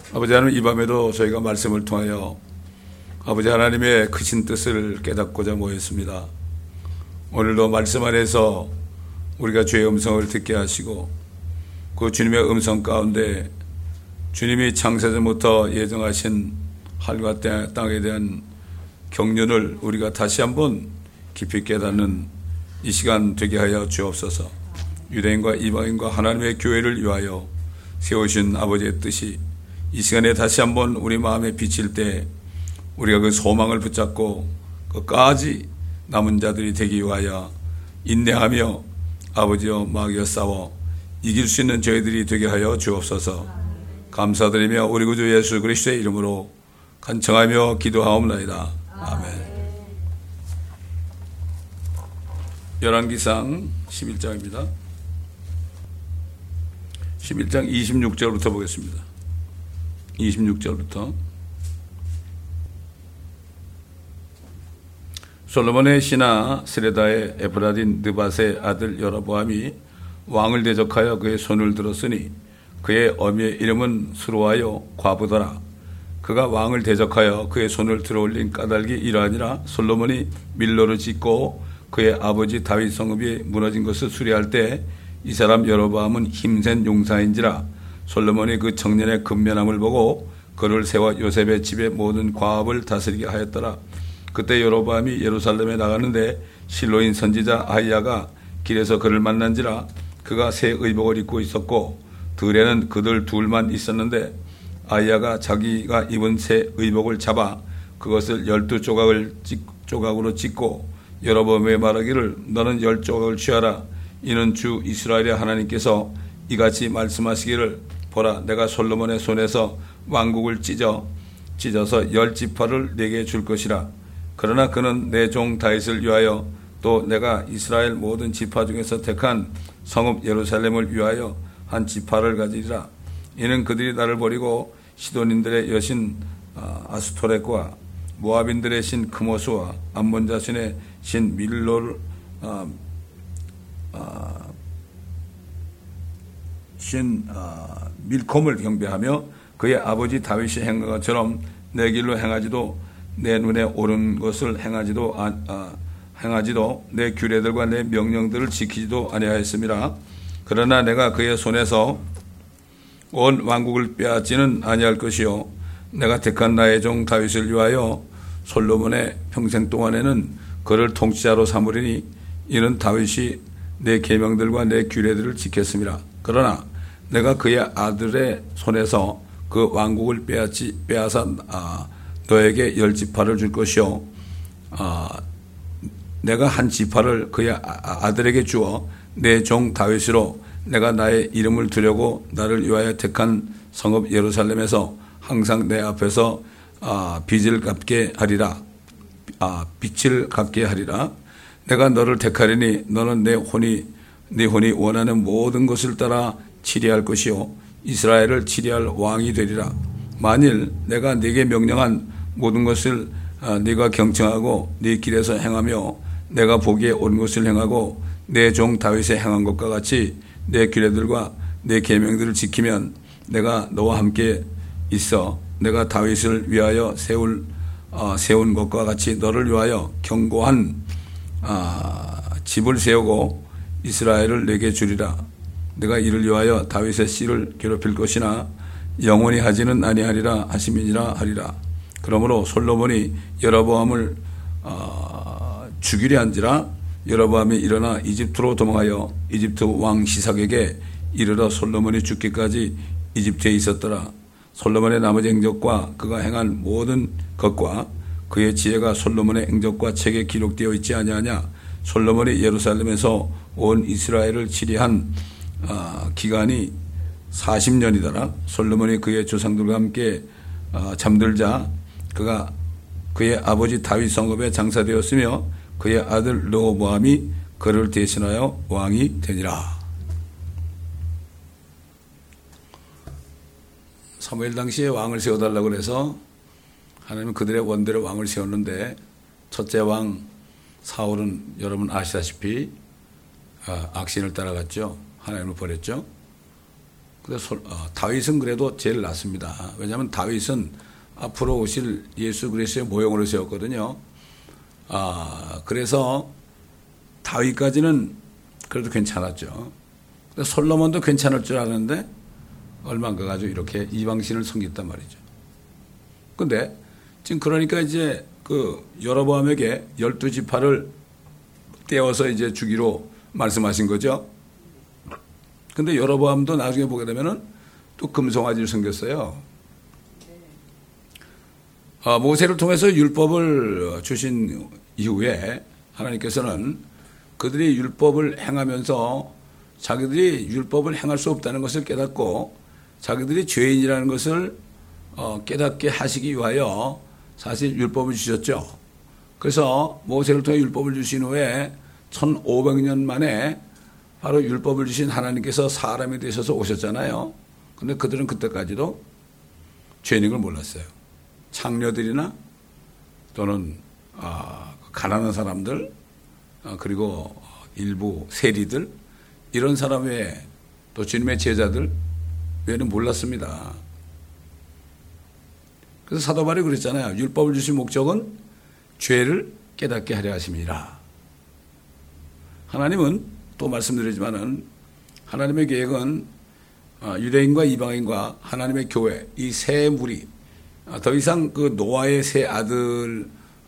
아버지 하나님, 이 밤에도 저희가 말씀을 통하여 아버지 하나님의 크신 뜻을 깨닫고자 모였습니다. 오늘도 말씀 안에서 우리가 주의 음성을 듣게 하시고 그 주님의 음성 가운데 주님이 창세전부터 예정하신 하늘과 땅에 대한 경륜을 우리가 다시 한번 깊이 깨닫는 이 시간 되게 하여 주옵소서. 유대인과 이방인과 하나님의 교회를 위하여 세우신 아버지의 뜻이 이 시간에 다시 한번 우리 마음에 비칠 때 우리가 그 소망을 붙잡고 끝까지 남은 자들이 되기 위하여 인내하며 아버지와 마귀와 싸워 이길 수 있는 저희들이 되게 하여 주옵소서. 감사드리며 우리 구주 예수 그리스도의 이름으로 간청하며 기도하옵나이다. 아멘. 열왕기상 11장입니다. 11장 26절부터 보겠습니다. 26절부터. 솔로몬의 신하 스레다의 에브라딘 느밧의 아들 여로보암이 왕을 대적하여 그의 손을 들었으니 그의 어미의 이름은 수로하여 과부더라. 그가 왕을 대적하여 그의 손을 들어올린 까닭이 이러하니라. 솔로몬이 밀로를 짓고 그의 아버지 다윗 성읍이 무너진 것을 수리할 때 이 사람 여로보암은 힘센 용사인지라. 솔로몬이 그 청년의 근면함을 보고 그를 세워 요셉의 집의 모든 과업을 다스리게 하였더라. 그때 여로보암이 예루살렘에 나가는데 실로인 선지자 아히야가 길에서 그를 만난지라. 그가 새 의복을 입고 있었고 들에는 그들 둘만 있었는데 아히야가 자기가 입은 새 의복을 잡아 그것을 12조각으로 찢고 여로보암에 말하기를 너는 10조각을 취하라. 이는 주 이스라엘의 하나님께서 이같이 말씀하시기를 보라, 내가 솔로몬의 손에서 왕국을 찢어서 10지파를 내게 줄 것이라. 그러나 그는 내 종 다윗을 위하여 또 내가 이스라엘 모든 지파 중에서 택한 성읍 예루살렘을 위하여 한 지파를 가지리라. 이는 그들이 나를 버리고 시돈인들의 여신 아스토렛과 모압인들의 신 크모스와 암몬 자손의 신 밀콤을 경배하며 그의 아버지 다윗이 행한 것처럼 내 길로 행하지도 내 눈에 옳은 것을 행하지도 내 규례들과 내 명령들을 지키지도 아니하였음이라. 그러나 내가 그의 손에서 온 왕국을 빼앗지는 아니할 것이요 내가 택한 나의 종 다윗을 위하여 솔로몬의 평생 동안에는 그를 통치자로 삼으리니 이는 다윗이 내 계명들과 내 규례들을 지켰음이라. 그러나 내가 그의 아들의 손에서 그 왕국을 빼앗아 너에게 10지파를 줄 것이요 내가 한 지파를 그의 아들에게 주어 내 종 다윗으로 내가 나의 이름을 두려고 나를 위하여 택한 성읍 예루살렘에서 항상 내 앞에서 빛을 갚게 하리라. 내가 너를 택하리니 너는 네 혼이 원하는 모든 것을 따라 치리할 것이요 이스라엘을 치리할 왕이 되리라. 만일 내가 네게 명령한 모든 것을 네가 경청하고 네 길에서 행하며 내가 보기에 옳은 것을 행하고 내 종 다윗의 행한 것과 같이 내 규례들과 내 계명들을 지키면 내가 너와 함께 있어 내가 다윗을 위하여 세운 것과 같이 너를 위하여 견고한 집을 세우고 이스라엘을 내게 주리라. 내가 이를 위하여 다윗의 씨를 괴롭힐 것이나 영원히 하지는 아니하리라 하심이니라 하리라. 그러므로 솔로몬이 여로보암을 죽이려 한지라. 여로보암이 일어나 이집트로 도망하여 이집트 왕 시삭에게 이르러 솔로몬이 죽기까지 이집트에 있었더라. 솔로몬의 나머지 행적과 그가 행한 모든 것과 그의 지혜가 솔로몬의 행적과 책에 기록되어 있지 아니하냐. 솔로몬이 예루살렘에서 온 이스라엘을 치리한 기간이 40년이더라. 솔로몬이 그의 조상들과 함께 잠들자 그가 그의 아버지 다윗 성읍에 장사되었으며 그의 아들 르호보암이 그를 대신하여 왕이 되니라. 사무엘 당시에 왕을 세워달라고 해서 하나님은 그들의 원대로 왕을 세웠는데 첫째 왕 사울은 여러분 아시다시피 악신을 따라갔죠. 하나님을 버렸죠. 그래서 다윗은 그래도 제일 낫습니다. 왜냐하면 다윗은 앞으로 오실 예수 그리스도의 모형으로 세웠거든요. 그래서 다윗까지는 그래도 괜찮았죠. 솔로몬도 괜찮을 줄 알았는데 얼마 안 가가지고 이렇게 이방신을 섬겼단 말이죠. 근데 지금 그러니까 이제 그 여로보암에게 12지파를 떼어서 이제 주기로 말씀하신 거죠. 근데 여로보암도 나중에 보게 되면은 또 금송아지를 섬겼어요. 모세를 통해서 율법을 주신 이후에 하나님께서는 그들이 율법을 행하면서 자기들이 율법을 행할 수 없다는 것을 깨닫고 자기들이 죄인이라는 것을 깨닫게 하시기 위하여 사실 율법을 주셨죠. 그래서 모세를 통해 율법을 주신 후에 1500년 만에 바로 율법을 주신 하나님께서 사람이 되셔서 오셨잖아요. 근데 그들은 그때까지도 죄인인 걸 몰랐어요. 창녀들이나 또는 가난한 사람들 그리고 일부 세리들 이런 사람 외에 또 주님의 제자들 외에는 몰랐습니다. 그래서 사도 바울이 그랬잖아요. 율법을 주신 목적은 죄를 깨닫게 하려 하심이라. 하나님은 또 말씀드리지만은 하나님의 계획은 유대인과 이방인과 하나님의 교회 이 세 무리 더 이상 그 노아의 세 아들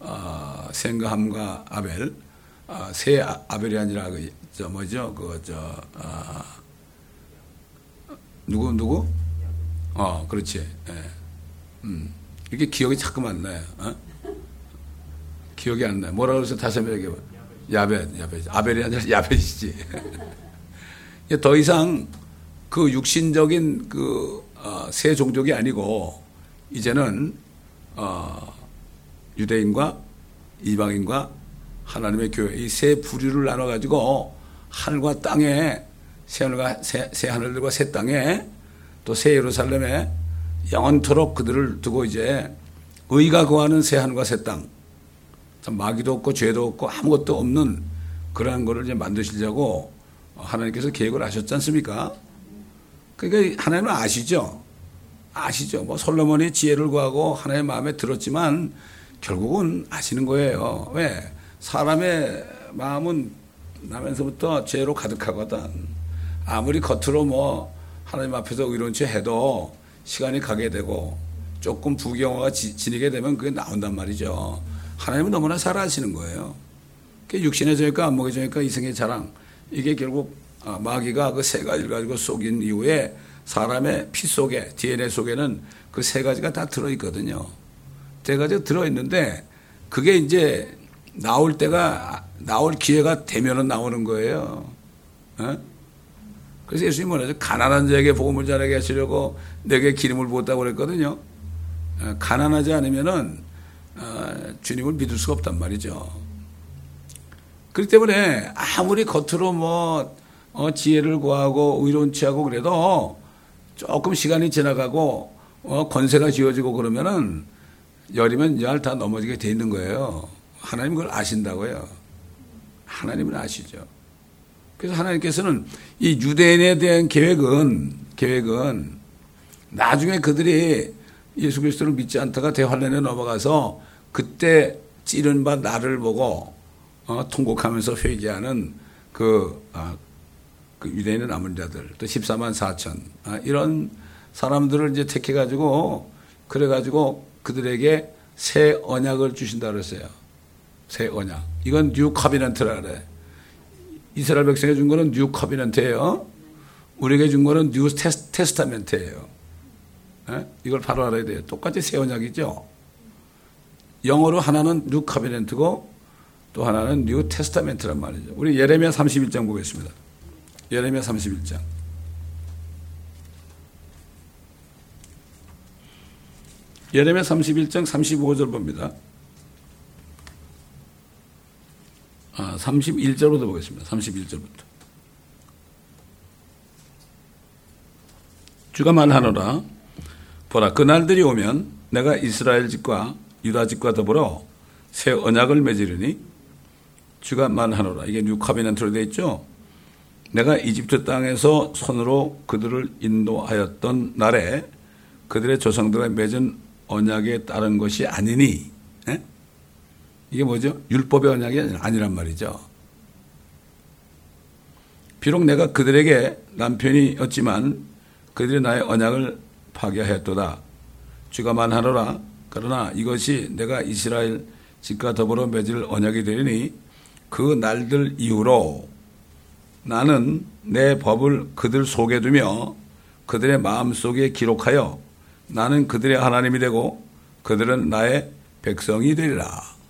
생가함과 아벨 세 아벨이 아니라 누구? 그렇지. 예. 이게 기억이 자꾸 안 나요. 기억이 안 나요. 뭐라 그래서 다시 한번 얘기해봐. 야벳. 아벨이 아니라 야벳이지. 더 이상 그 육신적인 세 종족이 아니고 이제는 유대인과 이방인과 하나님의 교회 이 세 부류를 나눠 가지고 하늘과 땅에 새 하늘들과 새 땅에 또 새 예루살렘에 영원토록 그들을 두고 이제 의가 거하는 새 하늘과 새 땅, 마귀도 없고 죄도 없고 아무것도 없는 그러한 거를 이제 만드시려고 하나님께서 계획을 하셨지 않습니까? 그러니까 하나님은 아시죠. 뭐 솔로몬이 지혜를 구하고 하나님의 마음에 들었지만 결국은 아시는 거예요. 왜? 사람의 마음은 나면서부터 죄로 가득하거든. 아무리 겉으로 뭐 하나님 앞에서 의로운 체 해도 시간이 가게 되고 조금 부경화가 지니게 되면 그게 나온단 말이죠. 하나님은 너무나 잘 아시는 거예요. 육신의 죄니까 안목의 죄니까 이생의 자랑 이게 결국 마귀가 그 세 가지를 가지고 속인 이후에 사람의 피 속에 DNA 속에는 그 세 가지가 다 들어있거든요. 세 가지가 들어있는데 그게 이제 나올 기회가 되면은 나오는 거예요. 그래서 예수님이 뭐라죠? 가난한 자에게 복음을 전하게 하시려고 내게 기름을 부었다고 그랬거든요. 가난하지 않으면은 주님을 믿을 수가 없단 말이죠. 그렇기 때문에 아무리 겉으로 뭐 지혜를 구하고 의로운 체하고 그래도 조금 시간이 지나가고 권세가 지어지고 그러면은 열이면 열 다 넘어지게 돼 있는 거예요. 하나님 그걸 아신다고요. 하나님은 아시죠. 그래서 하나님께서는 이 유대인에 대한 계획은 나중에 그들이 예수 그리스도를 믿지 않다가 대환란에 넘어가서 그때 찌른 바 나를 보고 통곡하면서 회개하는 그 유대인의 남은 자들 또 14만 4천 이런 사람들을 이제 택해가지고 그래가지고 그들에게 새 언약을 주신다 그랬어요. 새 언약. 이건 뉴 커비넌트라 그래. 이스라엘 백성에 준 거는 뉴 커비넌트예요. 우리에게 준 거는 뉴 테스타멘트예요. 이걸 바로 알아야 돼요. 똑같이 새 언약이죠. 영어로 하나는 뉴 커비넌트고 또 하나는 뉴 테스타멘트란 말이죠. 우리 예레미야 31장 보겠습니다. 예레미야 31장. 예레미야 31장 35절 봅니다. 31절부터 보겠습니다. 31절부터. 주가 말하노라. 보라, 그날들이 오면 내가 이스라엘 집과 유다 집과 더불어 새 언약을 맺으리니 주가 말하노라. 이게 뉴 커비넌트로 되어 있죠. 내가 이집트 땅에서 손으로 그들을 인도하였던 날에 그들의 조상들과 맺은 언약에 따른 것이 아니니. 에? 이게 뭐죠? 율법의 언약이 아니란 말이죠. 비록 내가 그들에게 남편이었지만 그들이 나의 언약을 파괴하였도다. 주가 말하노라. 그러나 이것이 내가 이스라엘 집과 더불어 맺을 언약이 되리니 그 날들 이후로 나는 내 법을 그들 속에 두며 그들의 마음속에 기록하여 나는 그들의 하나님이 되고 그들은 나의 백성이 되리라.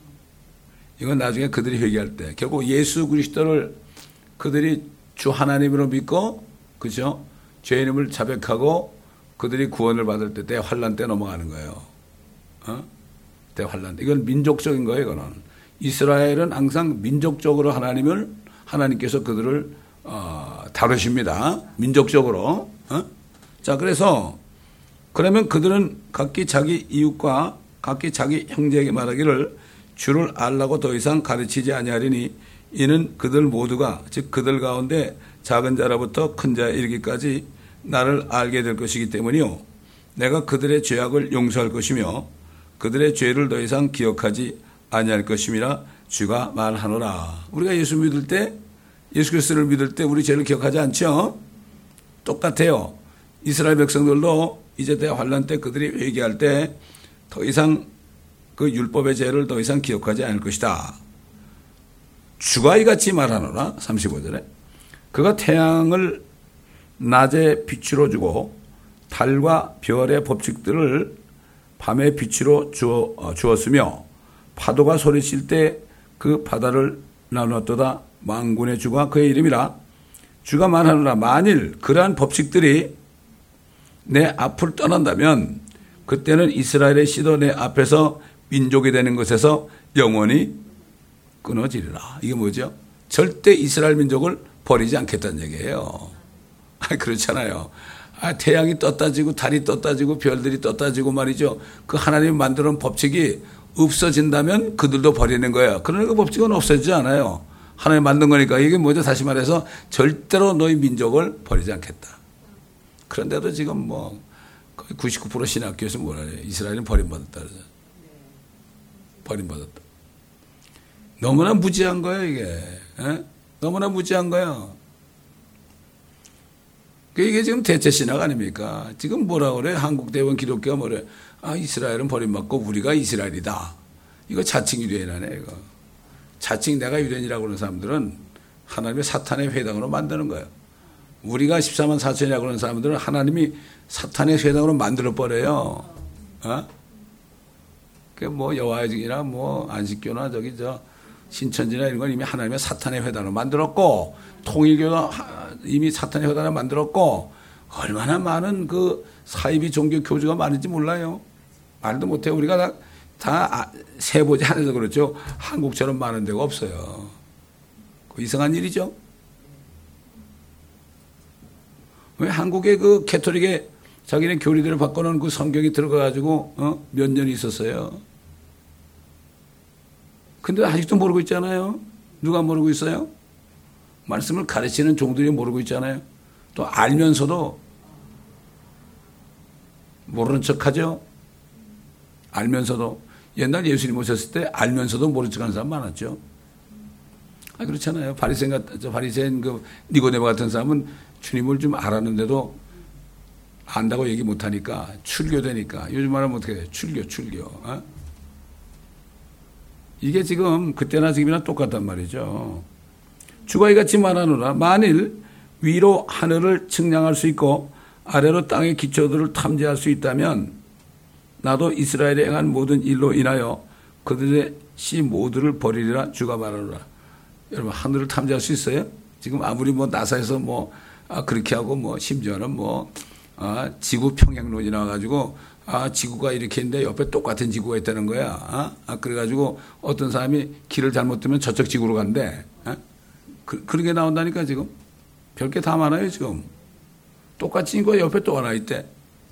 이건 나중에 그들이 회개할 때 결국 예수 그리스도를 그들이 주 하나님으로 믿고 그죠? 죄의 이름을 자백하고 그들이 구원을 받을 때 대환란 때 넘어가는 거예요. 대환란 때. 이건 민족적인 거예요. 이거는. 이스라엘은 항상 민족적으로 하나님께서 그들을 다루십니다. 민족적으로. 자, 그래서 그러면 그들은 각기 자기 이웃과 각기 자기 형제에게 말하기를 주를 알라고 더 이상 가르치지 아니하리니 이는 그들 모두가 즉 그들 가운데 작은 자로부터 큰 자에 이르기까지 나를 알게 될 것이기 때문이요 내가 그들의 죄악을 용서할 것이며 그들의 죄를 더 이상 기억하지 아니할 것임이라 주가 말하노라. 우리가 예수 믿을 때 예수 그리스도를 믿을 때 우리 죄를 기억하지 않죠? 똑같아요. 이스라엘 백성들도 이제 대환란 때 그들이 회개할 때 더 이상 그 율법의 죄를 더 이상 기억하지 않을 것이다. 주가 이같이 말하노라. 35절에 그가 태양을 낮에 빛으로 주고 달과 별의 법칙들을 밤의 빛으로 주었으며 파도가 소리칠 때 그 바다를 나누었도다. 만군의 주가 그의 이름이라. 주가 말하노라. 만일 그러한 법칙들이 내 앞을 떠난다면 그때는 이스라엘의 씨도 내 앞에서 민족이 되는 것에서 영원히 끊어지리라. 이게 뭐죠? 절대 이스라엘 민족을 버리지 않겠다는 얘기예요. 그렇잖아요. 태양이 떴다 지고 달이 떴다 지고 별들이 떴다 지고 말이죠. 그 하나님이 만들어 놓은 법칙이 없어진다면 그들도 버리는 거예요. 그러나 그 법칙은 없어지지 않아요. 하나님 만든 거니까. 이게 뭐죠? 다시 말해서 절대로 너희 민족을 버리지 않겠다. 그런데도 지금 뭐 거의 99% 신학교에서 뭐라 해요? 이스라엘은 버림받았다 그러죠. 버림받았다. 너무나 무지한 거예요, 이게. 에? 너무나 무지한 거예요. 이게 지금 대체 신학 아닙니까? 지금 뭐라 그래? 한국대원 기독교가 뭐래? 이스라엘은 버림받고 우리가 이스라엘이다. 이거 자칭 유대인이네, 이거. 자칭 내가 유대인이라고 하는 사람들은 하나님의 사탄의 회당으로 만드는 거예요. 우리가 14만 4천이라고 하는 사람들은 하나님이 사탄의 회당으로 만들어버려요. 그 뭐 여호와의 증이나 뭐 안식교나 신천지나 이런 건 이미 하나님의 사탄의 회당으로 만들었고, 통일교도 이미 사탄의 회당으로 만들었고, 얼마나 많은 그 사이비 종교 교주가 많은지 몰라요. 말도 못해요. 우리가 다 세보지 않아서 그렇죠. 한국처럼 많은 데가 없어요. 이상한 일이죠. 왜 한국의 그 캐톨릭에 자기네 교리들을 바꿔놓은 그 성경이 들어가가지고 몇 년이 있었어요. 근데 아직도 모르고 있잖아요. 누가 모르고 있어요? 말씀을 가르치는 종들이 모르고 있잖아요. 또 알면서도 모르는 척하죠. 알면서도. 옛날 예수님 오셨을 때 알면서도 모르는 척하는 사람 많았죠. 그렇잖아요. 바리새인 그 니고데모 같은 사람은 주님을 좀 알았는데도 안다고 얘기 못하니까 출교되니까. 요즘 말하면 어떻게 해요? 출교. 이게 지금 그때나 지금이나 똑같단 말이죠. 주가 이같이 말하노라. 만일 위로 하늘을 측량할 수 있고 아래로 땅의 기초들을 탐지할 수 있다면 나도 이스라엘에 행한 모든 일로 인하여 그들의 씨 모두를 버리리라. 주가 말하노라. 여러분, 하늘을 탐지할 수 있어요? 지금 아무리 뭐 나사에서 그렇게 하고 심지어는 지구 평행론이 나와가지고 지구가 이렇게 있는데 옆에 똑같은 지구가 있다는 거야. 그래가지고 어떤 사람이 길을 잘못 들면 저쪽 지구로 간대. 그런 게 나온다니까 지금. 별게 다 많아요 지금. 똑같이 이거 옆에 또 하나 있대.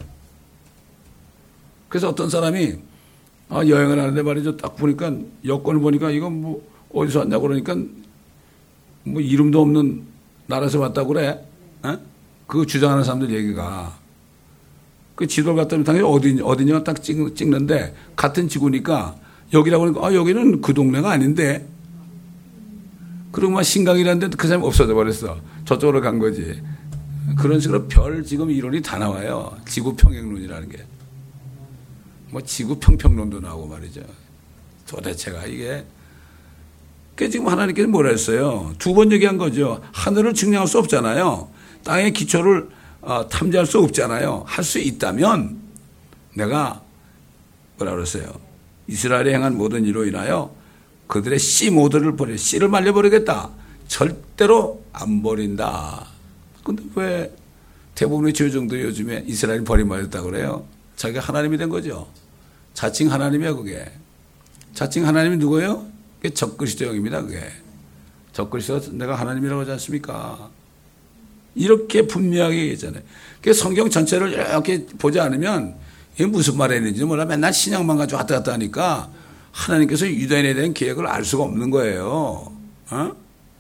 그래서 어떤 사람이 여행을 하는데 말이죠. 딱 보니까 여권을 보니까 이건 뭐 어디서 왔냐고 그러니까 뭐 이름도 없는 나라에서 왔다고 그래? 어? 그 주장하는 사람들 얘기가. 그 지도를 갖다 놓으면 당연히 어디냐 딱 찍는데 같은 지구니까 여기라고 하니까 아, 여기는 그 동네가 아닌데. 그리고 막 신강이라는데 그 사람이 없어져 버렸어. 저쪽으로 간 거지. 그런 식으로 별 지금 이론이 다 나와요. 지구 평행론이라는 게. 뭐 지구 평평론도 나오고 말이죠. 도대체가 이게. 그 지금 하나님께서 뭐라 했어요? 두 번 얘기한 거죠. 하늘을 측량할 수 없잖아요. 땅의 기초를 탐지할 수 없잖아요. 할 수 있다면 내가 뭐라 그랬어요? 이스라엘에 행한 모든 일로 인하여 그들의 씨 모두를 버려 씨를 말려버리겠다. 절대로 안 버린다. 근데 왜 대부분의 조정도 요즘에 이스라엘이 버림받았다고 그래요? 자기가 하나님이 된 거죠. 자칭 하나님이야 그게. 자칭 하나님이 누구예요? 그게 적그리스도형입니다. 그게. 적그리스도가 내가 하나님이라고 하지 않습니까? 이렇게 분명하게 얘기했잖아요. 그 성경 전체를 이렇게 보지 않으면 이게 무슨 말이 있는지 몰라. 맨날 신약만 가지고 왔다 갔다 하니까 하나님께서 유대인에 대한 계획을 알 수가 없는 거예요. 어?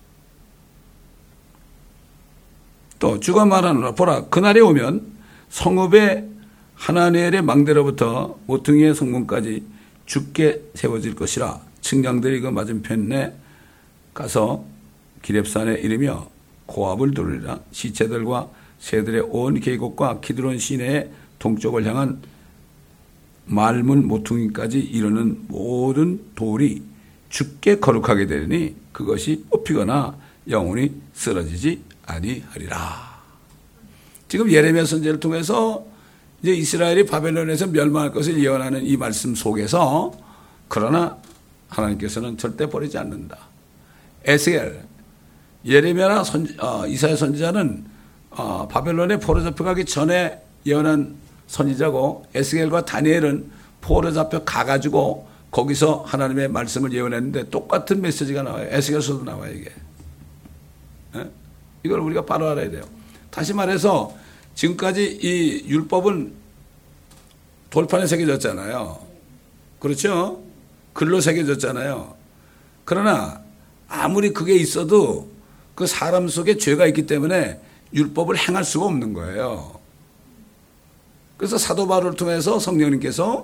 또 주가 말하노라 보라 그날이 오면 성읍의 하나넬의 망대로부터 모퉁이의 성문까지 죽게 세워질 것이라 측량들이 그 맞은편에 가서 기렙산에 이르며 고압을 돌리라 시체들과 새들의 온 계곡과 키드론 시내의 동쪽을 향한 말문 모퉁이까지 이르는 모든 돌이 죽게 거룩하게 되니 그것이 뽑히거나 영원히 쓰러지지 아니하리라. 지금 예레미야 선지자를 통해서 이제 이스라엘이 바벨론에서 멸망할 것을 예언하는 이 말씀 속에서 그러나 하나님께서는 절대 버리지 않는다. 에스겔, 예레미야나 이사야 선지자는 바벨론에 포로 잡혀가기 전에 예언한 선지자고 에스겔과 다니엘은 포로 잡혀 가가지고 거기서 하나님의 말씀을 예언했는데 똑같은 메시지가 나와요. 에스겔서도 나와요 이게. 네? 이걸 우리가 바로 알아야 돼요. 다시 말해서 지금까지 이 율법은 돌판에 새겨졌잖아요. 그렇죠? 글로 새겨졌잖아요. 그러나 아무리 그게 있어도 그 사람 속에 죄가 있기 때문에 율법을 행할 수가 없는 거예요. 그래서 사도 바울을 통해서 성령님께서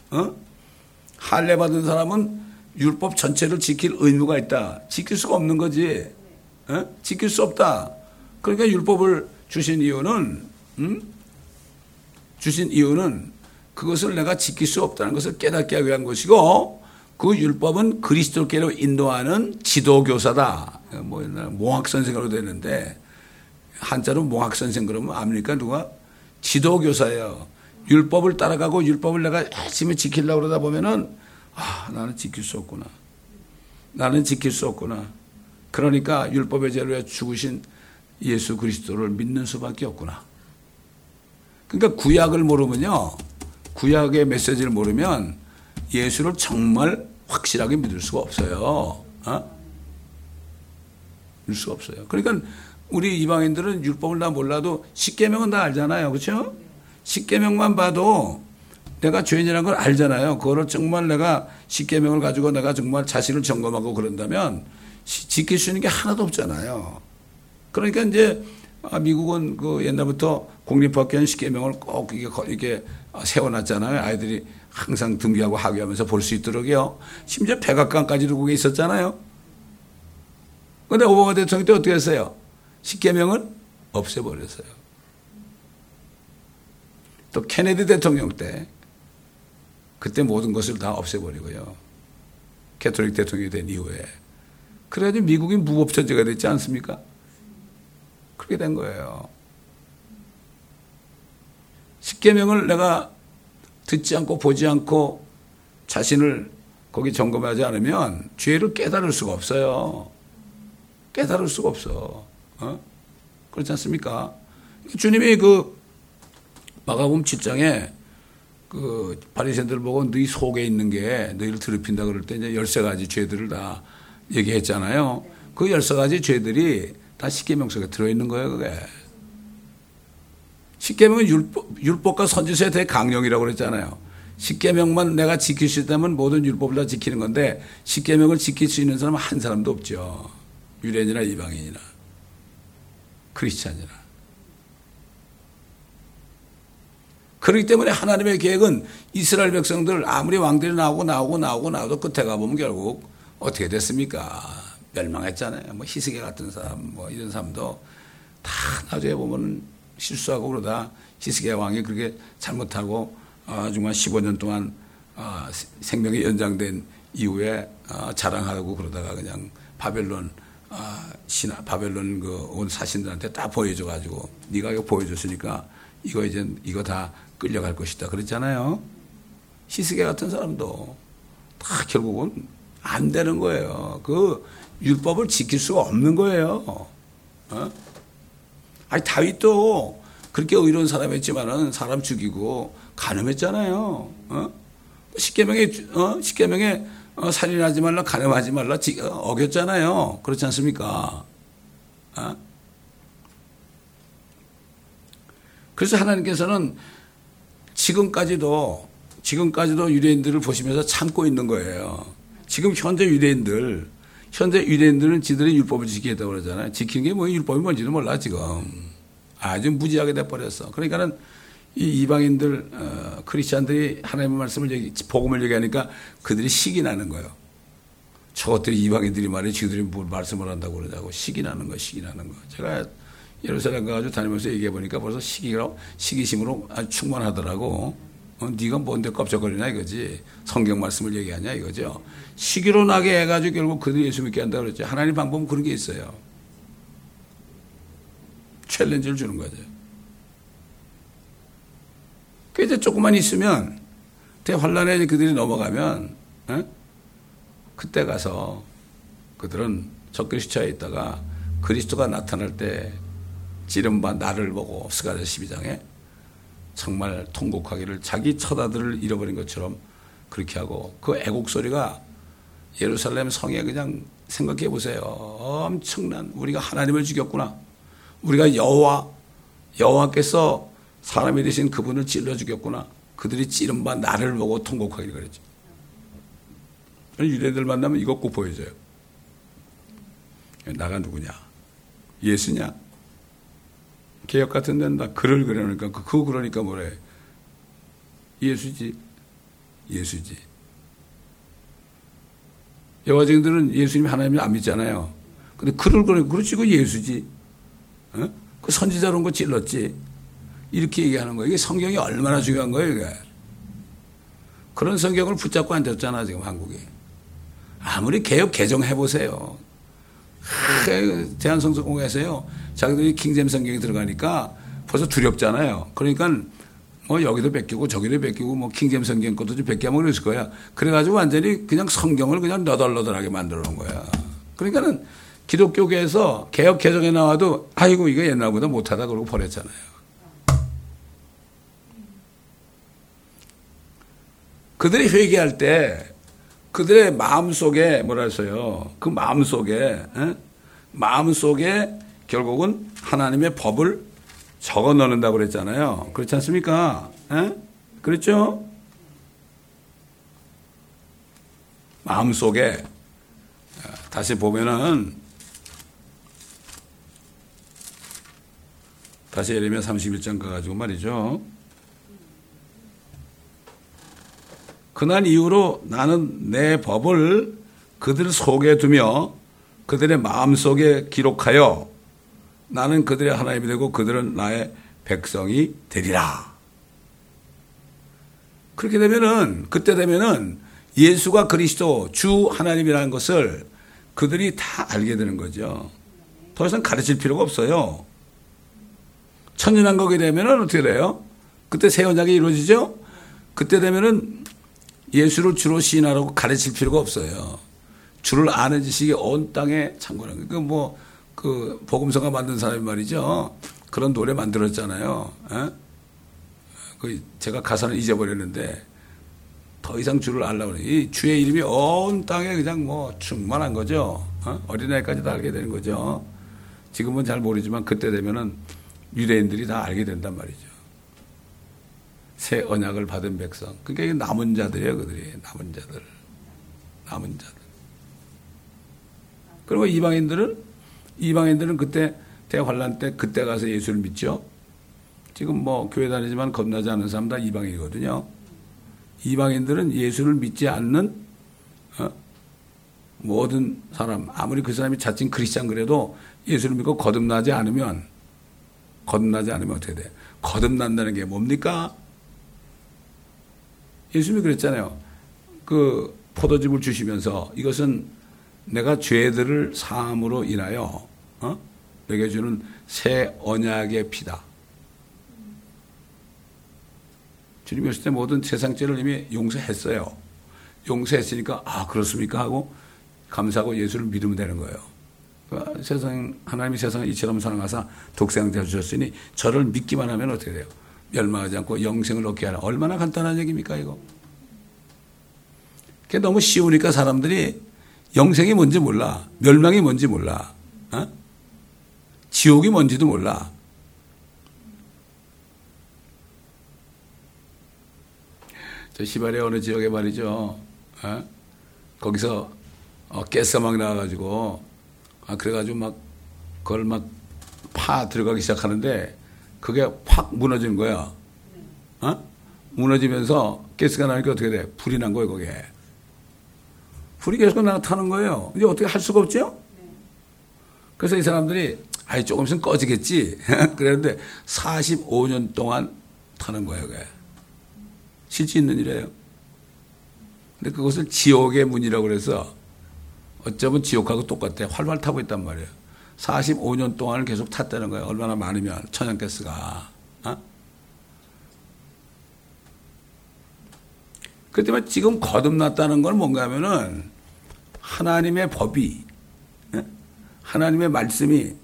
할례 받은 사람은 율법 전체를 지킬 의무가 있다. 지킬 수가 없는 거지. 지킬 수 없다. 그러니까 율법을 주신 이유는 그것을 내가 지킬 수 없다는 것을 깨닫게 하기 위한 것이고 그 율법은 그리스도께로 인도하는 지도교사다. 뭐 옛날 몽학선생으로 되는데 한자로 몽학선생 그러면 압니까 누가? 지도교사예요. 율법을 따라가고 율법을 내가 열심히 지키려고 그러다 보면은 나는 지킬 수 없구나. 나는 지킬 수 없구나. 그러니까 율법의 죄로 죽으신 예수 그리스도를 믿는 수밖에 없구나. 그러니까 구약을 모르면요. 구약의 메시지를 모르면 예수를 정말 확실하게 믿을 수가 없어요. 믿을 수가 없어요. 그러니까 우리 이방인들은 율법을 다 몰라도 십계명은 다 알잖아요. 그렇죠? 십계명만 봐도 내가 죄인이라는 걸 알잖아요. 그거를 정말 내가 십계명을 가지고 내가 정말 자신을 점검하고 그런다면 지킬 수 있는 게 하나도 없잖아요. 그러니까 이제 미국은 그 옛날부터 공립학교는 십계명을 꼭 이게 세워놨잖아요. 아이들이 항상 등기하고 학위하면서 볼 수 있도록요. 심지어 백악관까지도 그게 있었잖아요. 그런데 오바마 대통령 때 어떻게 했어요? 십계명을 없애버렸어요. 또 케네디 대통령 때 그때 모든 것을 다 없애버리고요. 캐톨릭 대통령이 된 이후에. 그래가지고 미국이 무법천지가 됐지 않습니까? 그렇게 된 거예요. 십계명을 내가 듣지 않고 보지 않고 자신을 거기 점검하지 않으면 죄를 깨달을 수가 없어요. 깨달을 수가 없어. 그렇지 않습니까? 주님이 그 마가복음 7장에 그 바리새인들 보고 너희 속에 있는 게 너희를 더럽힌다 그럴 때 이제 13가지 죄들을 다 얘기했잖아요. 그 13가지 죄들이 다 십계명 속에 들어있는 거예요, 그게. 십계명은 율법과 선지서에 대해 강령이라고 그랬잖아요. 십계명만 내가 지킬 수 있다면 모든 율법을 다 지키는 건데 십계명을 지킬 수 있는 사람은 한 사람도 없죠. 유대인이나 이방인이나. 크리스찬이라. 그렇기 때문에 하나님의 계획은 이스라엘 백성들 아무리 왕들이 나오고 끝에 가보면 결국 어떻게 됐습니까? 멸망했잖아요. 뭐 히스기야 같은 사람, 뭐 이런 사람도 다 나중에 보면 실수하고 그러다 히스기야 왕이 그렇게 잘못하고 정말 15년 동안 생명이 연장된 이후에 자랑하고 그러다가 그냥 바벨론 바벨론 그 온 사신들한테 다 보여줘가지고 네가 이거 보여줬으니까 이거 다 끌려갈 것이다 그랬잖아요. 히스기야 같은 사람도 다 결국은 안 되는 거예요. 그 율법을 지킬 수가 없는 거예요. 아니 다윗도 그렇게 의로운 사람이었지만은 사람 죽이고 간음했잖아요. 십계명에 살인하지 말라, 간음하지 말라 어겼잖아요. 그렇지 않습니까? 그래서 하나님께서는 지금까지도 유대인들을 보시면서 참고 있는 거예요. 지금 현재 유대인들은 지들의 율법을 지키겠다고 그러잖아요. 지키는 게 뭐 율법이 뭔지는 몰라 지금. 아주 무지하게 돼버렸어. 그러니까는 이 이방인들 크리스찬들이 하나님의 말씀을 복음을 얘기하니까 그들이 식이 나는 거예요. 저것들이 이방인들이 말이야 지들이 뭘 말씀을 한다고 그러자고 식이 나는 거. 제가 예루살렘 가가지고 다니면서 얘기해 보니까 벌써 시기심으로 아주 충만하더라고. 네가 뭔데 껍적거리나 이거지. 성경 말씀을 얘기하냐 이거죠. 시기로 나게 해가지고 결국 그들이 예수 믿게 한다고 그랬죠. 하나님 방법은 그런 게 있어요. 챌린지를 주는 거죠. 그 이제 조금만 있으면 대환란에 그들이 넘어가면 그때 가서 그들은 적그리스도에 있다가 그리스도가 나타날 때 지름바 나를 보고 스가랴 12장에 정말 통곡하기를 자기 처자들을 잃어버린 것처럼 그렇게 하고 그 애곡 소리가 예루살렘 성에 그냥 생각해 보세요. 엄청난 우리가 하나님을 죽였구나. 우리가 여호와께서 사람이 되신 그분을 찔러 죽였구나. 그들이 찌른바 나를 보고 통곡하기를 그랬죠. 유대인들 만나면 이것 꼭 보여줘요. 나가 누구냐? 예수냐? 개혁 같은 데는 다 글을 그려놓으니까 그거 그러니까 뭐래? 예수지. 여호와쟁이들은 예수님이 하나님을 안 믿잖아요. 근데 글을 그러니까 그렇지 그 예수지. 그 선지자로 온 거 찔렀지. 이렇게 얘기하는 거예요. 이게 성경이 얼마나 중요한 거예요, 이게. 그런 성경을 붙잡고 앉았잖아, 지금 한국이. 아무리 개혁 개정해보세요. 대한성서공회에서요, 자기들이 킹제임 성경이 들어가니까 벌써 두렵잖아요. 그러니까 뭐 여기도 베끼고 저기도 베끼고 뭐 킹제임 성경 것도 좀 베끼면 그랬을 거야. 그래가지고 완전히 그냥 성경을 그냥 너덜너덜하게 만들어 놓은 거야. 그러니까는 기독교계에서 개혁 개정에 나와도 아이고 이거 옛날보다 못하다 그러고 버렸잖아요. 그들이 회개할 때 그들의 마음속에 뭐랄까요? 그 마음속에 결국은 하나님의 법을 적어 넣는다고 그랬잖아요. 그렇지 않습니까? 그렇죠? 마음속에 다시 보면은 다시 예레미야 31장 가가지고 말이죠. 그날 이후로 나는 내 법을 그들 속에 두며 그들의 마음속에 기록하여 나는 그들의 하나님이 되고 그들은 나의 백성이 되리라. 그렇게 되면은 그때 되면은 예수가 그리스도 주 하나님이라는 것을 그들이 다 알게 되는 거죠. 더 이상 가르칠 필요가 없어요. 천년왕국이 되면은 어떻게 돼요? 그때 새 언약이 이루어지죠? 그때 되면은 예수를 주로 시인하라고 가르칠 필요가 없어요. 주를 아는 지식이 온 땅에 창고는 거예요. 그 복음서가 만든 사람이 말이죠. 그런 노래 만들었잖아요. 제가 가사는 잊어버렸는데 더 이상 주를 알라고 그래요. 이 주의 이름이 온 땅에 그냥 뭐 충만한 거죠. 어린아이까지 다 알게 되는 거죠. 지금은 잘 모르지만 그때 되면은 유대인들이 다 알게 된단 말이죠. 새 언약을 받은 백성. 그러니까 남은 자들이에요, 그들이. 남은 자들. 그리고 이방인들은 그때 대환란 때 그때 가서 예수를 믿죠. 지금 뭐 교회 다니지만 겁나지 않는 사람 다 이방인이거든요. 이방인들은 예수를 믿지 않는 모든 사람, 아무리 그 사람이 자칭 크리스찬 그래도 예수를 믿고 거듭나지 않으면 어떻게 돼? 거듭난다는 게 뭡니까? 예수님이 그랬잖아요. 그 포도즙을 주시면서 이것은 내가 죄들을 사함으로 인하여 내게 주는 새 언약의 피다. 주님이 오실 때 모든 세상 죄를 이미 용서했어요. 용서했으니까 아 그렇습니까 하고 감사하고 예수를 믿으면 되는 거예요. 그러니까 하나님이 세상을 이처럼 사랑하사 독생자 주셨으니 저를 믿기만 하면 어떻게 돼요? 멸망하지 않고 영생을 얻게 하라. 얼마나 간단한 얘기입니까 이거? 그게 너무 쉬우니까 사람들이 영생이 뭔지 몰라. 멸망이 뭔지 몰라. 지옥이 뭔지도 몰라. 저 시발의 어느 지역에 말이죠. 거기서 가스가 막 나와가지고 그래가지고 막 그걸 막 파 들어가기 시작하는데 그게 확 무너지는 거야. 무너지면서 가스가 나니까 어떻게 돼? 불이 난 거예요 거기에. 불이 계속 나타나는 거예요. 이제 어떻게 할 수가 없죠? 그래서 이 사람들이 아이 조금 있으면 꺼지겠지. 그랬는데 45년 동안 타는 거예요 그게. 실제 있는 일이에요. 근데 그것을 지옥의 문이라고 그래서 어쩌면 지옥하고 똑같아. 활활 타고 있단 말이에요. 45년 동안을 계속 탔다는 거예요. 얼마나 많으면 천연가스가. 그렇기 때문에 지금 거듭났다는 건 뭔가 하면은 하나님의 법이 하나님의 말씀이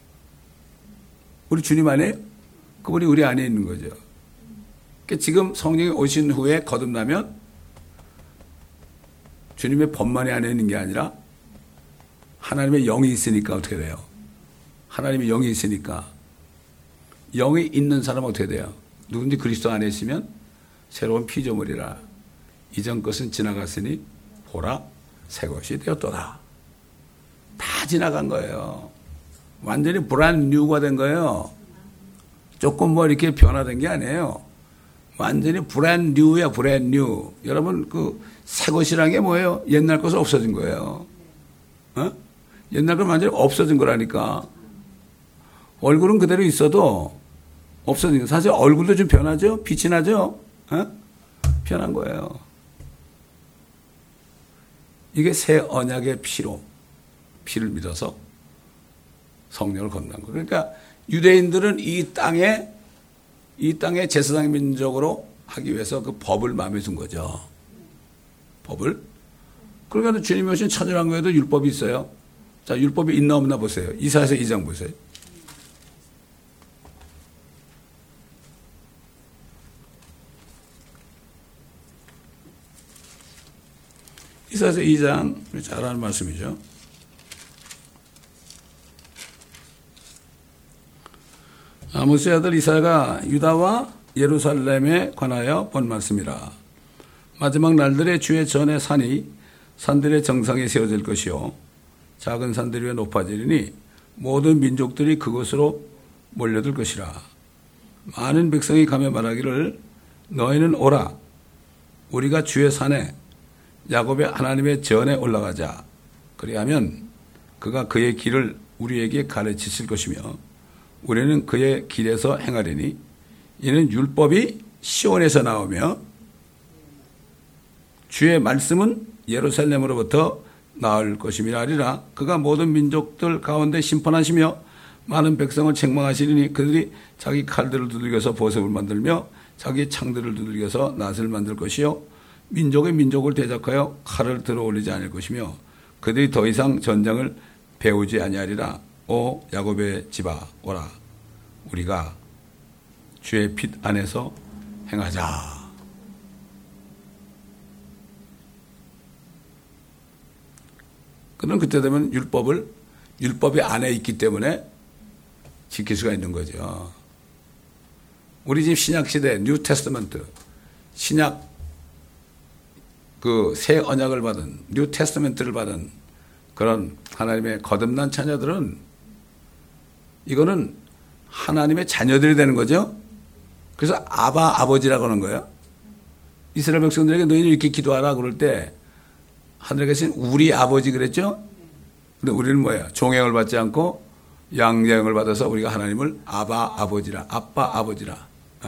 우리 주님 안에 그분이 우리 안에 있는 거죠. 그러니까 지금 성령이 오신 후에 거듭나면 주님의 법만이 안에 있는 게 아니라 하나님의 영이 있으니까 어떻게 돼요? 하나님의 영이 있으니까 영이 있는 사람은 어떻게 돼요? 누군지 그리스도 안에 있으면 새로운 피조물이라 이전 것은 지나갔으니 보라 새 것이 되었도다. 다 지나간 거예요. 완전히 브랜드 뉴가 된 거예요. 조금 뭐 이렇게 변화된 게 아니에요. 완전히 브랜드 뉴야 브랜드 뉴. 여러분 그 새 것이라는 게 뭐예요? 옛날 것은 없어진 거예요. 옛날 건 완전히 없어진 거라니까. 얼굴은 그대로 있어도 없어진 거. 사실 얼굴도 좀 변하죠? 빛이 나죠? 변한 거예요. 이게 새 언약의 피를 믿어서 성령을 건넌 거예요. 그러니까 유대인들은 이 땅에 제사장 민족으로 하기 위해서 그 법을 마음에 둔 거죠. 법을. 그러니까 주님이 오신 천일왕국에도 율법이 있어요. 자, 율법이 있나 없나 보세요. 이사야서 2장 보세요. 이사야서 2장 잘 아는 말씀이죠. 아모스의 아들 이사야가 유다와 예루살렘에 관하여 본 말씀이라. 마지막 날들에 주의 전에 산들의 정상에 세워질 것이요 작은 산들 위에 높아지리니 모든 민족들이 그곳으로 몰려들 것이라. 많은 백성이 가며 말하기를 너희는 오라 우리가 주의 산에 야곱의 하나님의 전에 올라가자. 그리하면 그가 그의 길을 우리에게 가르치실 것이며 우리는 그의 길에서 행하리니 이는 율법이 시온에서 나오며 주의 말씀은 예루살렘으로부터 나올 것임이라 하리라. 그가 모든 민족들 가운데 심판하시며 많은 백성을 책망하시리니 그들이 자기 칼들을 두들겨서 보석을 만들며 자기 창들을 두들겨서 낫을 만들 것이요 민족의 민족을 대적하여 칼을 들어올리지 않을 것이며 그들이 더 이상 전쟁을 배우지 아니하리라. 오 야곱의 집아 오라 우리가 주의 빛 안에서 행하자. 그는 그때 되면 율법이 안에 있기 때문에 지킬 수가 있는 거죠. 우리 집 신약시대 뉴 테스트먼트 신약 그 새 언약을 받은 뉴 테스트먼트를 받은 그런 하나님의 거듭난 자녀들은 이거는 하나님의 자녀들이 되는 거죠. 그래서 아버지라고 하는 거예요. 이스라엘 백성들에게 너희는 이렇게 기도하라 그럴 때 하늘에 계신 우리 아버지 그랬죠. 근데 우리는 뭐예요? 종행을 받지 않고 양자형을 받아서 우리가 하나님을 아버지라, 아빠 아버지라,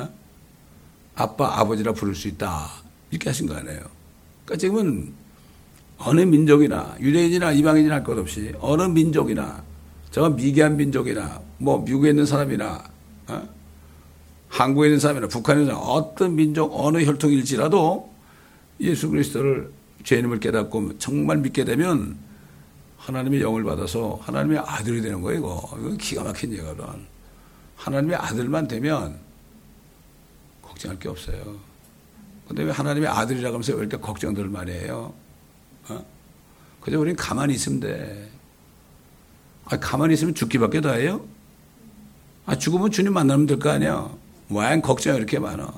아빠 아버지라 부를 수 있다. 이렇게 하신 거 아니에요. 그러니까 지금은 어느 민족이나 유대인이나 이방인이나 할 것 없이 어느 민족이나 저 미개한 민족이나 뭐 미국에 있는 사람이나 한국에 있는 사람이나 북한에 있는 사람 어떤 민족 어느 혈통일지라도 예수 그리스도를 죄인임을 깨닫고 정말 믿게 되면 하나님의 영을 받아서 하나님의 아들이 되는 거예요. 이거 기가 막힌 얘기거든. 하나님의 아들만 되면 걱정할 게 없어요. 근데 왜 하나님의 아들이라고 하면서 왜 이렇게 걱정들을 많이 해요? 그저 우린 가만히 있으면 돼. 가만히 있으면 죽기밖에 더 해요? 죽으면 주님 만나면 될 거 아니야? 왜 걱정이 이렇게 많아?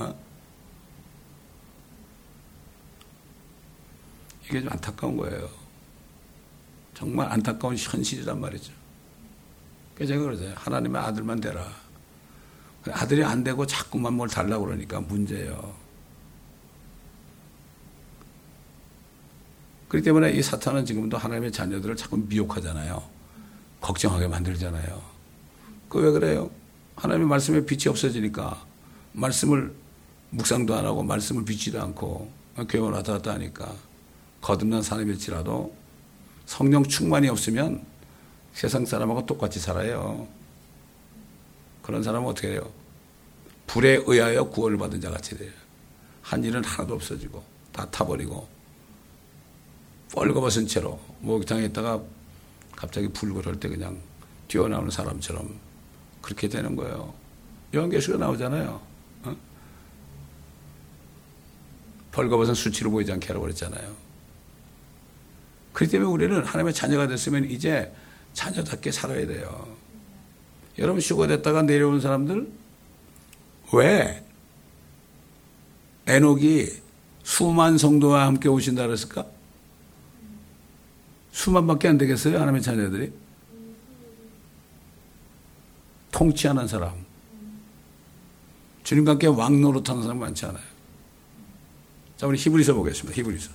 이게 좀 안타까운 거예요. 정말 안타까운 현실이란 말이죠. 그래서 제가 그러잖아요. 하나님의 아들만 되라. 아들이 안 되고 자꾸만 뭘 달라고 그러니까 문제예요. 그렇기 때문에 이 사탄은 지금도 하나님의 자녀들을 자꾸 미혹하잖아요. 걱정하게 만들잖아요. 그 왜 그래요? 하나님의 말씀에 빛이 없어지니까 말씀을 묵상도 안 하고 말씀을 비치도 않고 교회만 왔다 갔다 하니까 거듭난 사람일지라도 성령 충만이 없으면 세상 사람하고 똑같이 살아요. 그런 사람은 어떻게 해요? 불에 의하여 구원을 받은 자 같이 돼요. 한 일은 하나도 없어지고 다 타버리고 뻘거벗은 채로 목욕탕에 있다가 갑자기 불 그럴 때 그냥 뛰어나오는 사람처럼 그렇게 되는 거예요. 요한계시가 나오잖아요. 벌거벗은 수치로 보이지 않게 하라고 그랬잖아요. 그렇기 때문에 우리는 하나님의 자녀가 됐으면 이제 자녀답게 살아야 돼요. 여러분 휴가 됐다가 내려오는 사람들 왜 에녹이 수만 성도와 함께 오신다 그랬을까? 수만밖에 안 되겠어요? 하나님의 자녀들이? 통치하는 사람. 주님과 함께 왕 노릇하는 사람 많지 않아요. 자, 우리 히브리서 보겠습니다. 히브리서.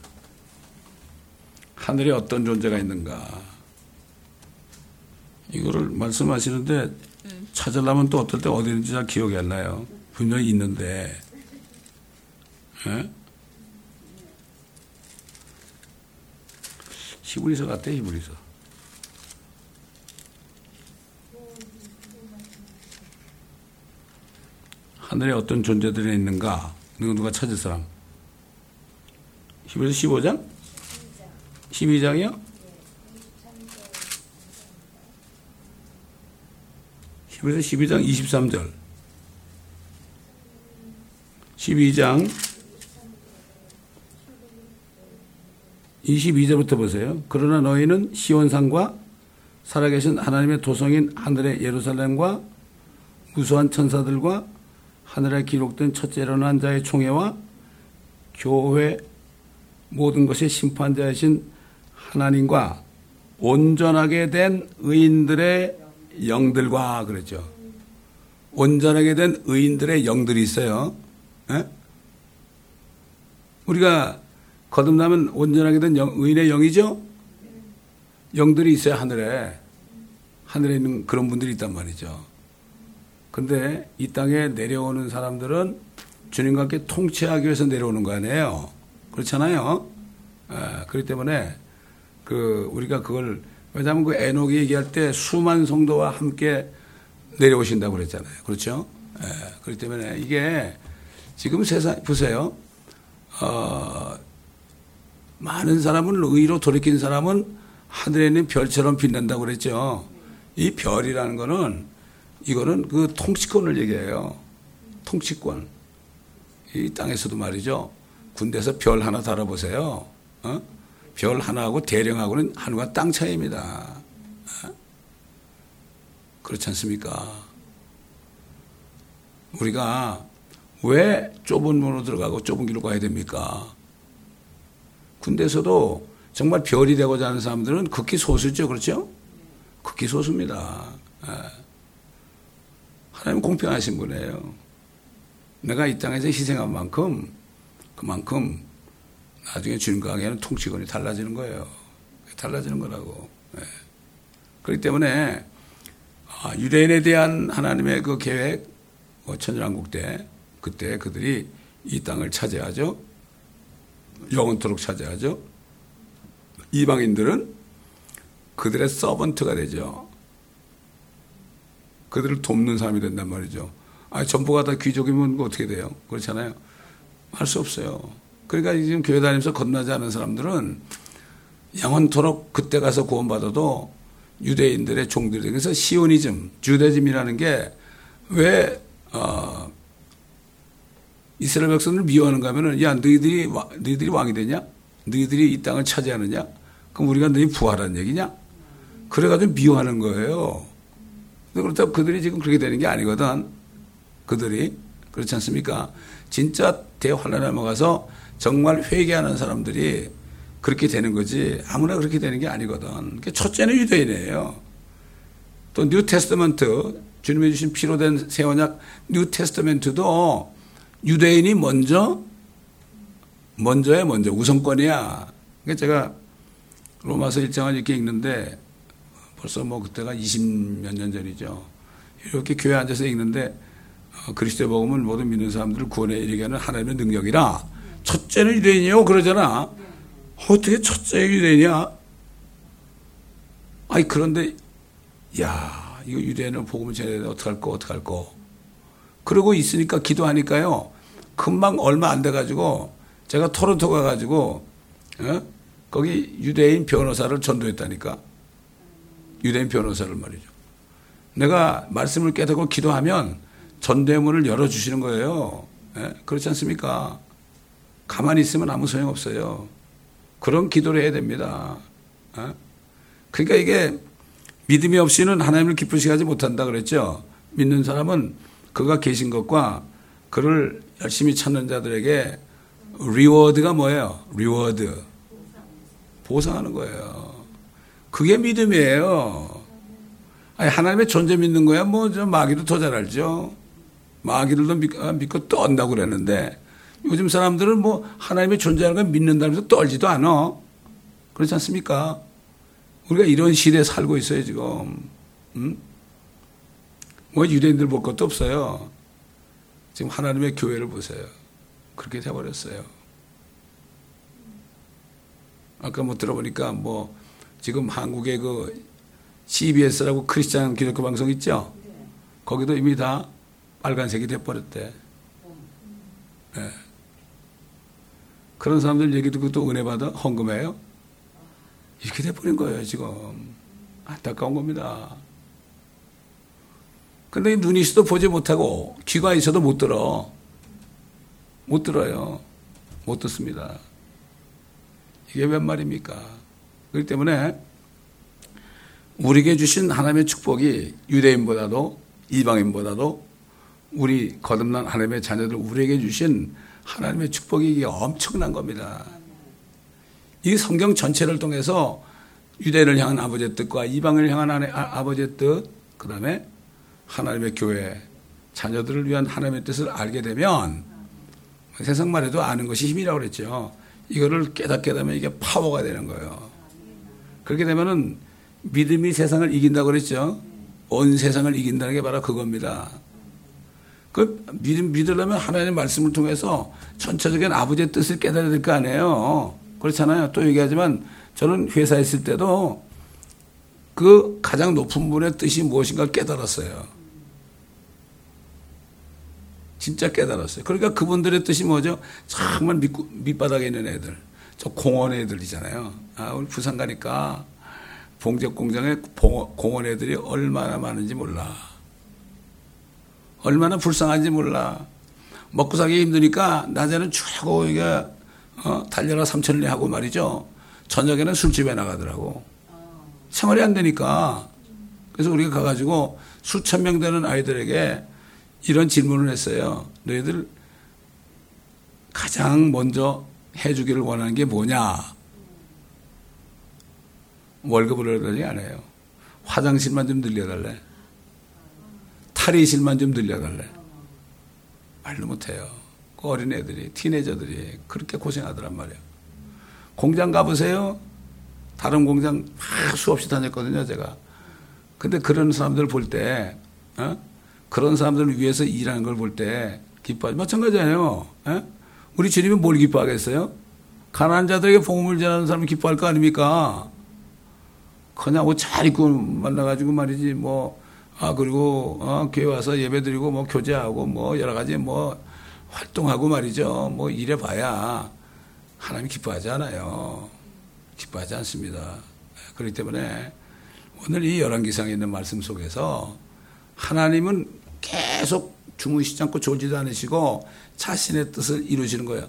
하늘에 어떤 존재가 있는가. 이거를 말씀하시는데 찾으려면 또 어떨 때 어디 있는지 잘 기억이 안 나요. 분명히 있는데. 예? 히브리서 같아, 히브리서. 하늘에 어떤 존재들이 있는가? 누가 찾을 사람? 히브리서 15장? 12장이요? 히브리서 12장 23절. 12장 22절부터 보세요. 그러나 너희는 시온산과 살아계신 하나님의 도성인 하늘의 예루살렘과 무수한 천사들과 하늘에 기록된 첫째로 난 자의 총회와 교회 모든 것의 심판자이신 하나님과 온전하게 된 의인들의 영들과 그랬죠. 온전하게 된 의인들의 영들이 있어요. 에? 우리가 거듭나면 온전하게 된 의인의 영이죠? 영들이 있어요, 하늘에. 하늘에 있는 그런 분들이 있단 말이죠. 근데 이 땅에 내려오는 사람들은 주님과 함께 통치하기 위해서 내려오는 거 아니에요? 그렇잖아요? 그렇기 때문에 우리가 그걸, 왜냐하면 그 에녹이 얘기할 때 수만 성도와 함께 내려오신다고 그랬잖아요. 그렇죠? 그렇기 때문에 이게 지금 세상, 보세요. 많은 사람은 의로 돌이킨 사람은 하늘에 있는 별처럼 빛난다고 그랬죠. 이 별이라는 거는 이거는 그 통치권을 얘기해요. 통치권. 이 땅에서도 말이죠. 군대에서 별 하나 달아보세요. 별 하나하고 대령하고는 하늘과 땅 차이입니다. 그렇지 않습니까? 우리가 왜 좁은 문으로 들어가고 좁은 길로 가야 됩니까? 군대에서도 정말 별이 되고자 하는 사람들은 극히 소수죠. 그렇죠? 극히 소수입니다. 하나님 공평하신 분이에요. 내가 이 땅에서 희생한 만큼 그만큼 나중에 주님과 관계는 통치권이 달라지는 거예요. 달라지는 거라고. 네. 그렇기 때문에 유대인에 대한 하나님의 그 계획, 천년왕국 때 그때 그들이 이 땅을 차지하죠. 영원토록 차지하죠. 이방인들은 그들의 서번트가 되죠. 그들을 돕는 사람이 된단 말이죠. 전부가 다 귀족이면 어떻게 돼요? 그렇잖아요. 할 수 없어요. 그러니까 지금 교회 다니면서 거듭나지 않은 사람들은 영원토록 그때 가서 구원받아도 유대인들의 종들이 되고, 그래서 시오니즘, 주대즘이라는 게 왜 이스라엘 백성들을 미워하는가 하면은, 야, 너희들이 왕이 되냐? 너희들이 이 땅을 차지하느냐? 그럼 우리가 너희 부하라는 얘기냐? 그래가지고 미워하는 거예요. 그렇다고 그들이 지금 그렇게 되는 게 아니거든. 그들이. 그렇지 않습니까? 진짜 대환란에 넘어가서 정말 회개하는 사람들이 그렇게 되는 거지, 아무나 그렇게 되는 게 아니거든. 첫째는 유대인이에요. 또 뉴 테스트먼트, 주님이 주신 피로 된 새 언약 뉴 테스트먼트도 유대인이 먼저야, 우선권이야. 그러니까 제가 로마서 1장을 이렇게 읽는데, 벌써 그때가 20몇 년 전이죠. 이렇게 교회에 앉아서 읽는데, 그리스도의 복음을 모든 믿는 사람들을 구원에 이르게 하는 하나님의 능력이라, 첫째는 유대인이요 그러잖아. 어떻게 첫째 유대인이야? 그런데 야, 이거 유대인은 복음을 전해야 돼. 어떡할 거. 그러고 있으니까 기도하니까요, 금방 얼마 안 돼가지고 제가 토론토 가가지고 거기 유대인 변호사를 전도했다니까. 유대인 변호사를 말이죠. 내가 말씀을 깨닫고 기도하면 전도의 문을 열어주시는 거예요. 그렇지 않습니까? 가만히 있으면 아무 소용없어요. 그런 기도를 해야 됩니다. 그러니까 이게 믿음이 없이는 하나님을 기쁘시게 하지 못한다 그랬죠. 믿는 사람은 그가 계신 것과 그를 열심히 찾는 자들에게 리워드가 뭐예요? 리워드. 보상하는 거예요. 그게 믿음이에요. 하나님의 존재 믿는 거야. 마귀도 더 잘 알죠. 마귀들도 믿고 떤다고 그랬는데, 요즘 사람들은 하나님의 존재하는 걸 믿는다면서 떨지도 않아. 그렇지 않습니까? 우리가 이런 시대에 살고 있어요, 지금. 유대인들 볼 것도 없어요. 지금 하나님의 교회를 보세요. 그렇게 돼버렸어요. 아까 들어보니까 지금 한국의 그 CBS라고 크리스찬 기독교 방송 있죠? 거기도 이미 다 빨간색이 돼버렸대. 네. 그런 사람들 얘기 듣고 또 은혜 받아 헌금해요? 이렇게 돼버린 거예요, 지금. 안타까운 겁니다. 근데 눈이 있어도 보지 못하고 귀가 있어도 못 들어. 못 들어요. 못 듣습니다. 이게 웬 말입니까? 그렇기 때문에 우리에게 주신 하나님의 축복이 유대인보다도 이방인보다도 우리 거듭난 하나님의 자녀들 우리에게 주신 하나님의 축복이 이게 엄청난 겁니다. 이 성경 전체를 통해서 유대인을 향한 아버지의 뜻과 이방인을 향한 아버지의 뜻, 그 다음에 하나님의 교회, 자녀들을 위한 하나님의 뜻을 알게 되면, 세상만 해도 아는 것이 힘이라고 그랬죠. 이거를 깨닫게 되면 이게 파워가 되는 거예요. 그렇게 되면은 믿음이 세상을 이긴다고 그랬죠. 온 세상을 이긴다는 게 바로 그겁니다. 그 믿으려면 하나님의 말씀을 통해서 전체적인 아버지의 뜻을 깨달아야 될 거 아니에요. 그렇잖아요. 또 얘기하지만 저는 회사에 있을 때도 그 가장 높은 분의 뜻이 무엇인가 깨달았어요. 진짜 깨달았어요. 그러니까 그분들의 뜻이 뭐죠? 정말 밑바닥에 있는 애들. 저 공원 애들이잖아요. 우리 부산 가니까 봉적 공장에 공원 애들이 얼마나 많은지 몰라. 얼마나 불쌍한지 몰라. 먹고 살기 힘드니까 낮에는 주라고 이게 달려라 삼천리 하고 말이죠. 저녁에는 술집에 나가더라고. 생활이 안 되니까. 그래서 우리가 가가지고 수천 명 되는 아이들에게 이런 질문을 했어요. 너희들 가장 먼저 해주기를 원하는 게 뭐냐? 월급을 얻으려니 안 해요. 화장실만 좀 늘려달래. 탈의실만 좀 늘려달래. 말도 못해요. 그 어린애들이, 티네저들이 그렇게 고생하더란 말이에요. 공장 가보세요. 다른 공장 수없이 다녔거든요, 제가. 근데 그런 사람들 볼 때, 그런 사람들을 위해서 일하는 걸 볼 때 기뻐하지. 마찬가지예요. 우리 주님이 뭘 기뻐하겠어요? 가난한 자들에게 복음을 전하는 사람이 기뻐할 거 아닙니까? 그냥 옷 잘 입고 만나가지고 말이지, 그리고, 교회 와서 예배 드리고, 교제하고, 여러 가지, 활동하고 말이죠. 이래봐야 하나님 기뻐하지 않아요. 기뻐하지 않습니다. 그렇기 때문에 오늘 이 열왕기상에 있는 말씀 속에서 하나님은 계속 주무시지 않고 졸지도 않으시고 자신의 뜻을 이루시는 거예요.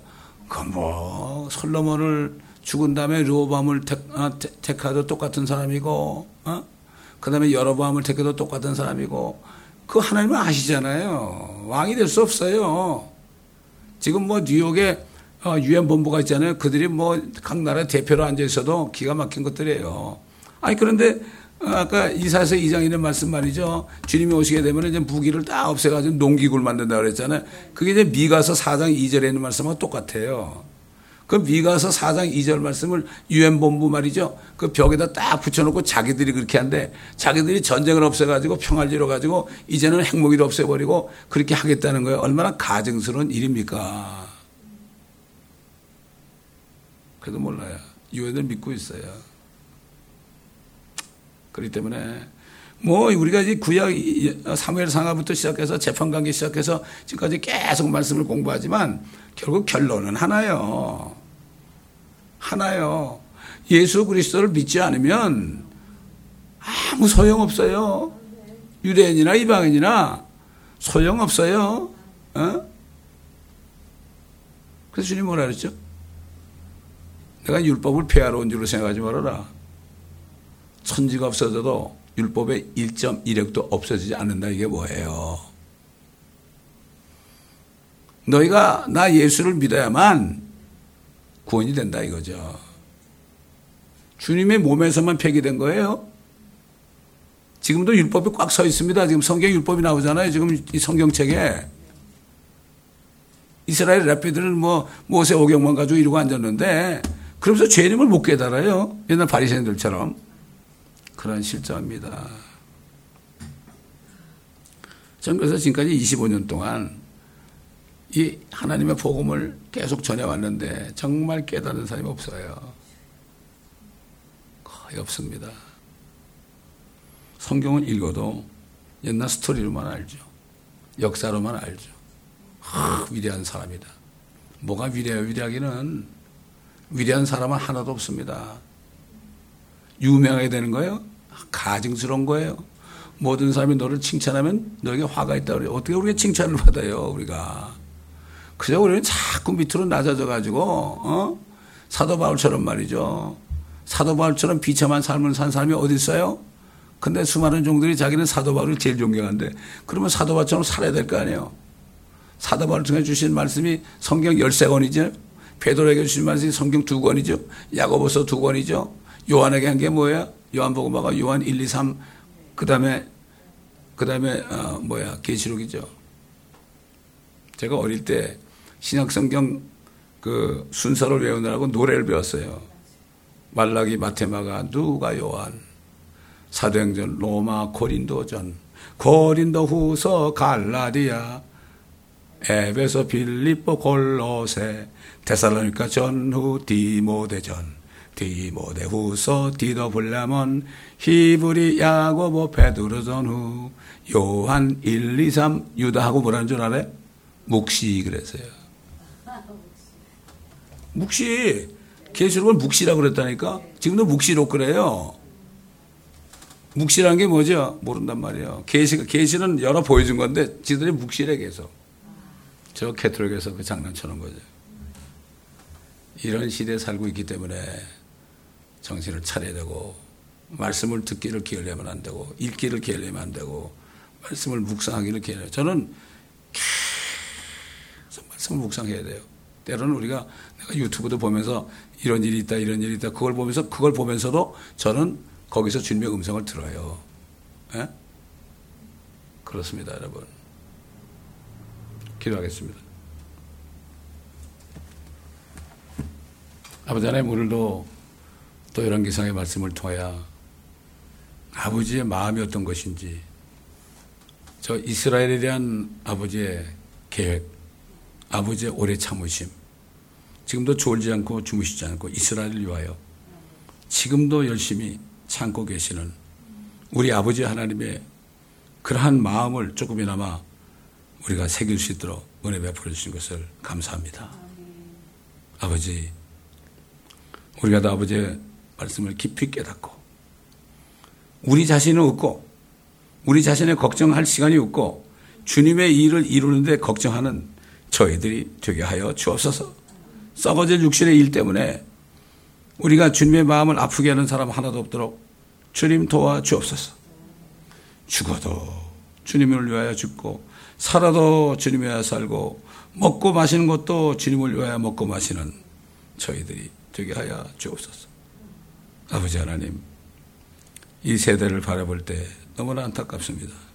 솔로몬을 죽은 다음에 르호보암을 택하도 똑같은 사람이고, 그 다음에 여로보암을 택해도 똑같은 사람이고, 그 하나님은 아시잖아요. 왕이 될 수 없어요. 지금 뉴욕에 유엔 본부가 있잖아요. 그들이 각 나라 대표로 앉아 있어도 기가 막힌 것들이에요. 그런데 아까 이사야서 2장 있는 말씀 말이죠. 주님이 오시게 되면 이제 무기를 다 없애가지고 농기구를 만든다 그랬잖아요. 그게 이제 미가서 4장 2절에 있는 말씀하고 똑같아요. 그 미가서 4장 2절 말씀을 유엔 본부 말이죠. 그 벽에다 딱 붙여놓고 자기들이 그렇게 한데, 자기들이 전쟁을 없애가지고 평화를 이뤄가지고 이제는 핵무기를 없애버리고 그렇게 하겠다는 거예요. 얼마나 가증스러운 일입니까? 그래도 몰라요. 유엔을 믿고 있어요. 그렇기 때문에 우리가 이제 구약 사무엘 상하부터 시작해서 재판관계 시작해서 지금까지 계속 말씀을 공부하지만 결국 결론은 하나요. 예수 그리스도를 믿지 않으면 아무 소용없어요. 유대인이나 이방인이나 소용없어요. 그래서 주님 뭐라 그랬죠? 내가 율법을 폐하러 온 줄로 생각하지 말아라. 천지가 없어져도 율법의 1.1획도 없어지지 않는다. 이게 뭐예요? 너희가 나 예수를 믿어야만 구원이 된다 이거죠. 주님의 몸에서만 폐기된 거예요. 지금도 율법이 꽉 서 있습니다. 지금 성경 율법이 나오잖아요. 지금 이 성경책에. 이스라엘 랍비들은 모세 오경만 가지고 이러고 앉았는데, 그러면서 죄인임을 못 깨달아요. 옛날 바리새인들처럼. 그런 실정입니다. 전 그래서 지금까지 25년 동안 이 하나님의 복음을 계속 전해왔는데 정말 깨닫는 사람이 없어요. 거의 없습니다. 성경을 읽어도 옛날 스토리로만 알죠. 역사로만 알죠. 위대한 사람이다. 뭐가 위대해요? 위대하기는 위대한 사람은 하나도 없습니다. 유명해야 되는 거예요? 가증스러운 거예요. 모든 사람이 너를 칭찬하면 너에게 화가 있다고 그래요. 어떻게 우리가 칭찬을 받아요, 우리가. 그저 우리는 자꾸 밑으로 낮아져가지고, 사도 바울처럼 말이죠. 사도 바울처럼 비참한 삶을 산 사람이 어디 있어요? 근데 수많은 종들이 자기는 사도 바울을 제일 존경한대. 그러면 사도 바울처럼 살아야 될 거 아니에요. 사도 바울 통해 주신 말씀이 성경 13권이죠. 베드로에게 주신 말씀이 성경 2권이죠. 야고보서 2권이죠. 요한에게 한 게 뭐예요? 요한복음하고 요한 1, 2, 3, 그 다음에 계시록이죠. 제가 어릴 때 신약성경 그 순서를 외우느라고 노래를 배웠어요. 말라기, 마테마가, 누가, 요한, 사도행전, 로마, 고린도전, 고린도후서, 갈라디아, 에베소, 빌립보, 골로새, 데살로니가 전후, 디모데전, 디모데후서, 디도, 블레몬, 히브리, 야고보, 베드로 전후, 요한 1, 2, 3, 유다하고 뭐라는 줄 알아요? 묵시 그랬어요. 묵시. 계시록을 묵시라고 그랬다니까. 지금도 묵시록 그래요. 묵시라는 게 뭐죠? 모른단 말이에요. 계시는 열어 보여준 건데 지들이 묵시래 계속. 저 캐톨릭에서 그 장난쳐놓은 거죠. 이런 시대에 살고 있기 때문에 정신을 차려야 되고, 말씀을 듣기를 게을리하면 안 되고, 읽기를 게을리하면 안 되고, 말씀을 묵상하기를 게을리하면, 저는 계속 말씀을 묵상해야 돼요. 때로는 내가 유튜브도 보면서 이런 일이 있다, 이런 일이 있다, 그걸 보면서도 저는 거기서 주님의 음성을 들어요. 예? 그렇습니다, 여러분. 기도하겠습니다. 아버지 하나님, 오늘도 또 열왕기상의 말씀을 통하여 아버지의 마음이 어떤 것인지, 저 이스라엘에 대한 아버지의 계획, 아버지의 오래 참으심, 지금도 졸지 않고 주무시지 않고 이스라엘을 위하여 지금도 열심히 참고 계시는 우리 아버지 하나님의 그러한 마음을 조금이나마 우리가 새길 수 있도록 은혜 베풀어 주신 것을 감사합니다. 아버지, 우리가 다 아버지의 말씀을 깊이 깨닫고 우리 자신은 없고 우리 자신의 걱정할 시간이 없고 주님의 일을 이루는데 걱정하는 저희들이 되게 하여 주옵소서. 썩어질 육신의 일 때문에 우리가 주님의 마음을 아프게 하는 사람 하나도 없도록 주님 도와 주옵소서. 죽어도 주님을 위하여 죽고 살아도 주님을 위하여 살고 먹고 마시는 것도 주님을 위하여 먹고 마시는 저희들이 되게 하여 주옵소서. 아버지 하나님, 이 세대를 바라볼 때 너무나 안타깝습니다.